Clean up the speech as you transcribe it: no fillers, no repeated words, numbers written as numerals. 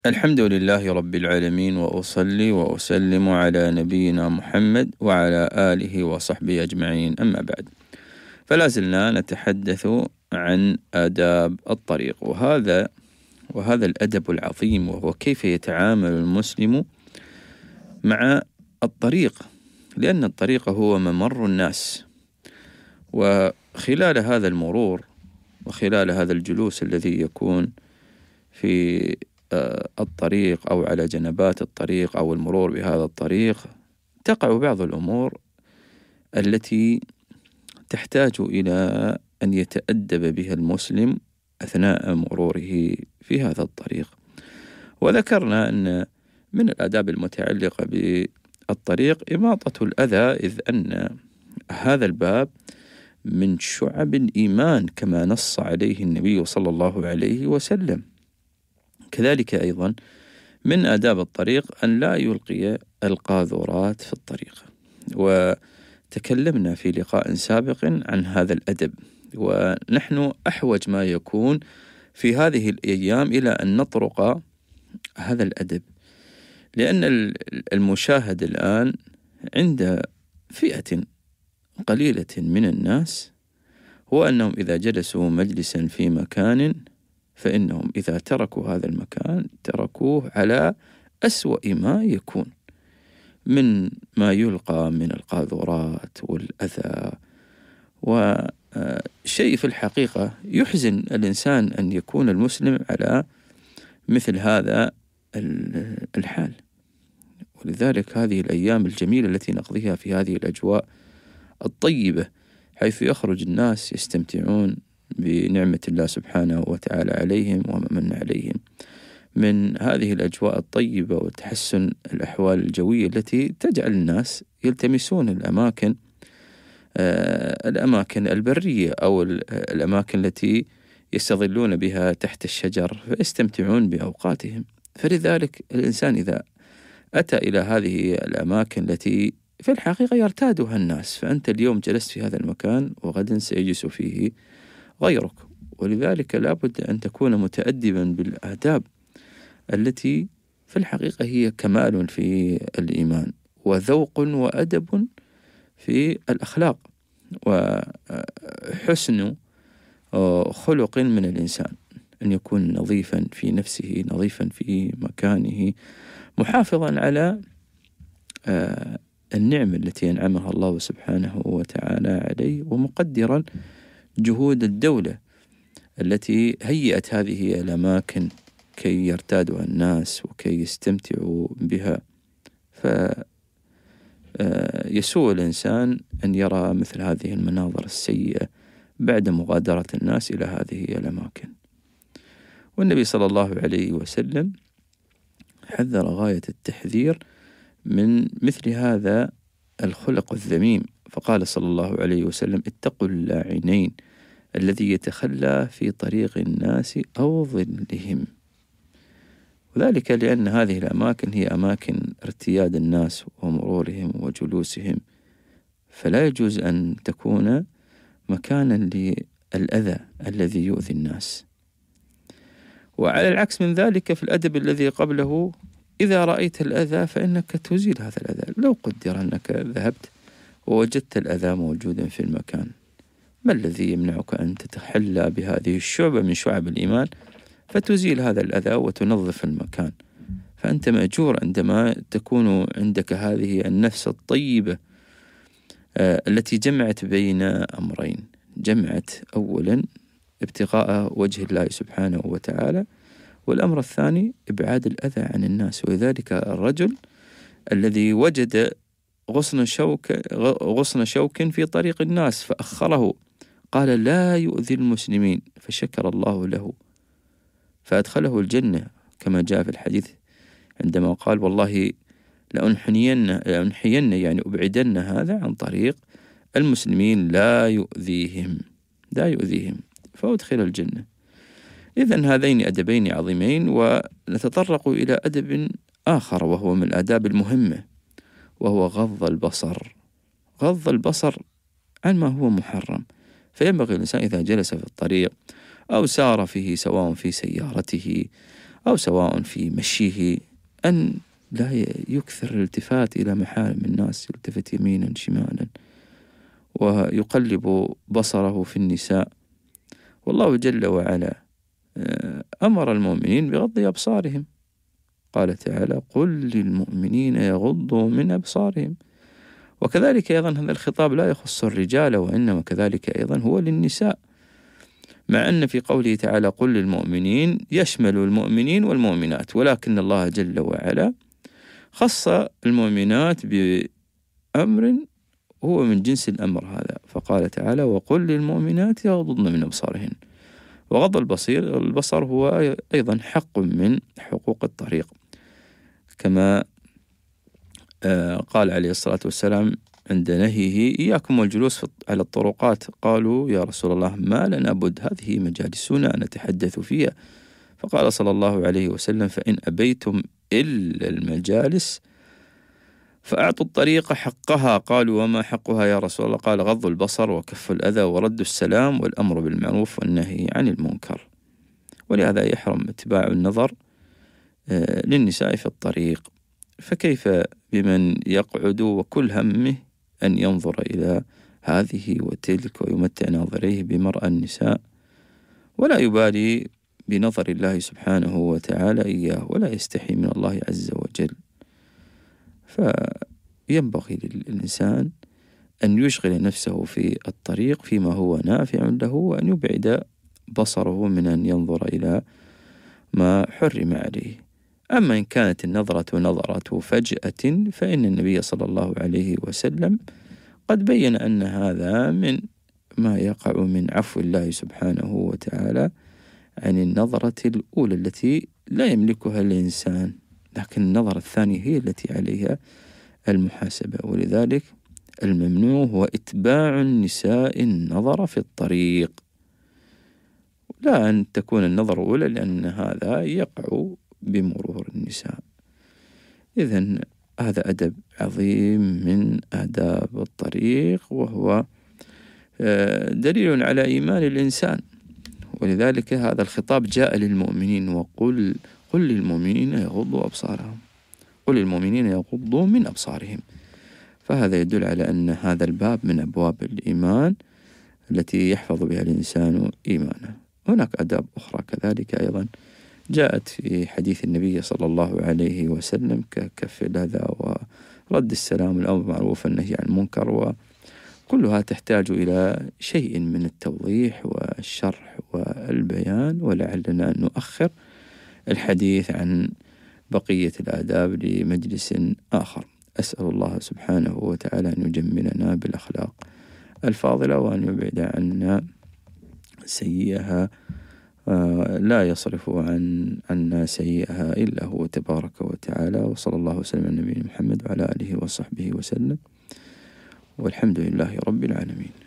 الحمد لله رب العالمين، وأصلي وأسلم على نبينا محمد وعلى آله وصحبه أجمعين، أما بعد. فلا زلنا نتحدث عن آداب الطريق، وهذا الأدب العظيم، وهو كيف يتعامل المسلم مع الطريق، لأن الطريق هو ممر الناس، وخلال هذا المرور وخلال هذا الجلوس الذي يكون في الطريق أو على جنبات الطريق أو المرور بهذا الطريق، تقع بعض الأمور التي تحتاج إلى أن يتأدب بها المسلم أثناء مروره في هذا الطريق. وذكرنا أن من الآداب المتعلقة بالطريق إماطة الأذى، إذ أن هذا الباب من شعب الإيمان كما نص عليه النبي صلى الله عليه وسلم. كذلك أيضا من آداب الطريق أن لا يلقي القاذورات في الطريق، وتكلمنا في لقاء سابق عن هذا الأدب، ونحن أحوج ما يكون في هذه الأيام إلى أن نطرق هذا الأدب، لأن المشاهد الآن عند فئة قليلة من الناس هو أنهم إذا جلسوا مجلسا في مكان فإنهم إذا تركوا هذا المكان تركوه على أسوأ ما يكون، من ما يلقى من القاذورات والأذى، وشيء في الحقيقة يحزن الإنسان أن يكون المسلم على مثل هذا الحال. ولذلك هذه الأيام الجميلة التي نقضيها في هذه الأجواء الطيبة، حيث يخرج الناس يستمتعون بنعمة الله سبحانه وتعالى عليهم ومن عليهم، من هذه الأجواء الطيبة وتحسن الأحوال الجوية التي تجعل الناس يلتمسون الأماكن البرية أو الأماكن التي يستظلون بها تحت الشجر فيستمتعون بأوقاتهم. فلذلك الإنسان إذا أتى إلى هذه الأماكن التي في الحقيقة يرتادها الناس، فأنت اليوم جلست في هذا المكان وغدا سيجلس فيه غيرك، ولذلك لابد أن تكون متأدبا بالآداب التي في الحقيقة هي كمال في الإيمان، وذوق وأدب في الأخلاق، وحسن خلق من الإنسان، أن يكون نظيفا في نفسه، نظيفا في مكانه، محافظا على النعم التي ينعمها الله سبحانه وتعالى عليه، ومقدرا جهود الدولة التي هيئت هذه الأماكن كي يرتادها الناس وكي يستمتعوا بها. فيسوء الإنسان أن يرى مثل هذه المناظر السيئة بعد مغادرة الناس إلى هذه الأماكن. والنبي صلى الله عليه وسلم حذر غاية التحذير من مثل هذا الخلق الذميم، فقال صلى الله عليه وسلم: اتقوا اللاعنين الذي يتخلى في طريق الناس أو ظلهم. وذلك لأن هذه الأماكن هي أماكن ارتياد الناس ومرورهم وجلوسهم، فلا يجوز أن تكون مكانا للأذى الذي يؤذي الناس. وعلى العكس من ذلك في الأدب الذي قبله، إذا رأيت الأذى فإنك تزيل هذا الأذى. لو قدر أنك ذهبت ووجدت الأذى موجودا في المكان، ما الذي يمنعك أن تتحلى بهذه الشعبة من شعب الإيمان فتزيل هذا الأذى وتنظف المكان؟ فأنت مأجور عندما تكون عندك هذه النفس الطيبة التي جمعت بين أمرين: جمعت أولا ابتغاء وجه الله سبحانه وتعالى، والأمر الثاني إبعاد الأذى عن الناس. ولذلك الرجل الذي وجد غصن شوك في طريق الناس فأخره، قال: لا يؤذي المسلمين، فشكر الله له فأدخله الجنة، كما جاء في الحديث عندما قال: والله لأنحين يعني أبعدن هذا عن طريق المسلمين لا يؤذيهم فأدخل الجنة. إذن هذين أدبين عظيمين. ونتطرق إلى أدب آخر وهو من الآداب المهمة، وهو غض البصر عن ما هو محرم. فينبغي الإنسان إذا جلس في الطريق أو سار فيه، سواء في سيارته أو سواء في مشيه أن لا يكثر الالتفات إلى محارم الناس، يلتفت يمينا شمالا ويقلب بصره في النساء. والله جل وعلا أمر المؤمنين بغض أبصارهم، قال تعالى: قل للمؤمنين يغضوا من أبصارهم. وكذلك أيضا هذا الخطاب لا يخص الرجال، وإنما كذلك أيضا هو للنساء، مع أن في قوله تعالى قل للمؤمنين يشمل المؤمنين والمؤمنات، ولكن الله جل وعلا خص المؤمنات بأمر هو من جنس الأمر هذا، فقال تعالى: وقل للمؤمنات يغضضن من أبصارهن. وغض البصر هو أيضا حق من حقوق الطريق، كما قال عليه الصلاة والسلام عند نهيه: إياكم والجلوس على الطرقات. قالوا: يا رسول الله ما لنا بد، هذه مجالسنا نتحدث فيها. فقال صلى الله عليه وسلم: فإن أبيتم إلا المجالس فأعطوا الطريق حقها. قالوا: وما حقها يا رسول الله؟ قال: غض البصر وكف الأذى ورد السلام والأمر بالمعروف والنهي عن المنكر. ولهذا يحرم اتباع النظر للنساء في الطريق، فكيف بمن يقعد وكل همه أن ينظر إلى هذه وتلك ويمتع ناظريه بمرأى النساء، ولا يبالي بنظر الله سبحانه وتعالى إياه، ولا يستحي من الله عز وجل. فينبغي للإنسان أن يشغل نفسه في الطريق فيما هو نافع له، وأن يبعد بصره من أن ينظر إلى ما حرم عليه. أما إن كانت النظرة نظرة فجأة فإن النبي صلى الله عليه وسلم قد بين أن هذا من ما يقع من عفو الله سبحانه وتعالى عن النظرة الأولى التي لا يملكها الإنسان، لكن النظرة الثانية هي التي عليها المحاسبة. ولذلك الممنوع هو إتباع النساء النظر في الطريق، لا أن تكون النظر الأولى، لأن هذا يقع بمرور النساء. إذن هذا أدب عظيم من آداب الطريق، وهو دليل على إيمان الإنسان. ولذلك هذا الخطاب جاء للمؤمنين: وقل للمؤمنين يغضوا أبصارهم، قل للمؤمنين يغضوا من أبصارهم. فهذا يدل على أن هذا الباب من أبواب الإيمان التي يحفظ بها الإنسان إيمانه. هناك آداب أخرى كذلك أيضا جاءت في حديث النبي صلى الله عليه وسلم، ككف الأذى ورد السلام والأمر بالمعروف والنهي عن المنكر، وكلها تحتاج إلى شيء من التوضيح والشرح والبيان، ولعلنا نؤخر الحديث عن بقية الآداب لمجلس آخر. أسأل الله سبحانه وتعالى أن يجملنا بالأخلاق الفاضلة، وأن يبعد عنا سيئها، لا يصرف عنا سيئها إلا هو تبارك وتعالى. وصلى الله وسلم على نبينا محمد وعلى آله وصحبه وسلم، والحمد لله رب العالمين.